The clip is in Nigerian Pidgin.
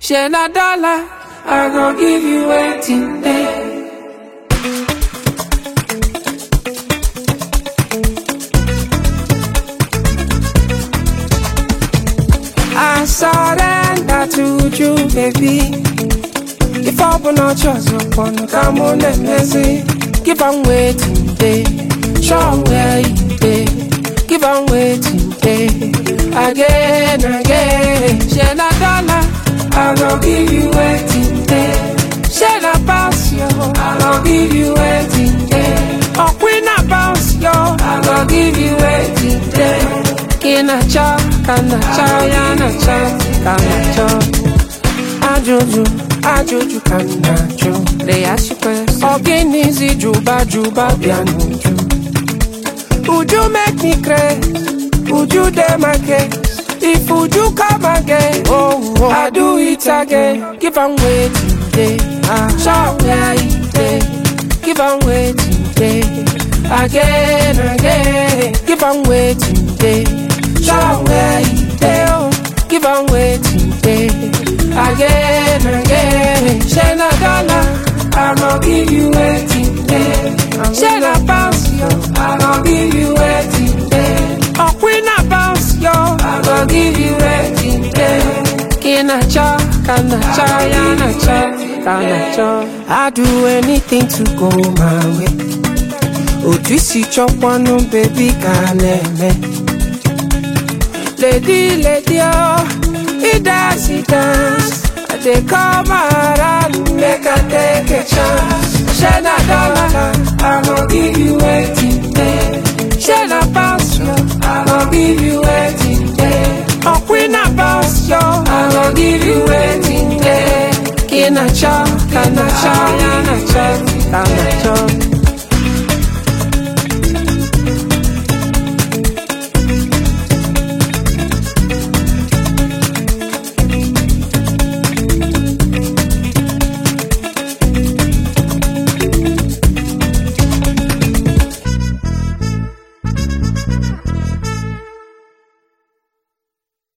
Share na dollar, I go give you waiting day. I surrender to you, baby. If I will not trust upon, come on and messy. Give on waiting day, show where you day. Give on waiting day, again, again. Share na dollar, I go give you waiting day. Share na bounce yo, I go give you waiting day. Oh, queen a bounce yo, I go give you waiting day. Kina cha, kana cha, yana cha, kana cha. Ajoju, kana cho. They ask you questions. Organize juba, piano ju. Would you make me crazy? Would you dare my case? If would you come again? Oh, I do it again. Give on waiting day. Show where you day. Give on waiting day. Again. Give on waiting day. Show where you day. Oh, give on waiting day. Again. Share na dollar, I gon' give you waiting day. Share na bounce yo, I gon' give you waiting day. Oh, queen a bounce yo, I gon' give you waiting day. Kina cha, kana cha, yana cha, kana cha. I do anything to go my way. Oh, twisi chop one, baby, can't Lady, oh. It dance. They come around, make a take a chance. Share na dollar, I gon' give you waiting day. Share na bounce yo, I gon' give you waiting day. Oh, queen a bounce yo, I gon' give you waiting day. Kina cha, kana cha, yana cha, kana cha.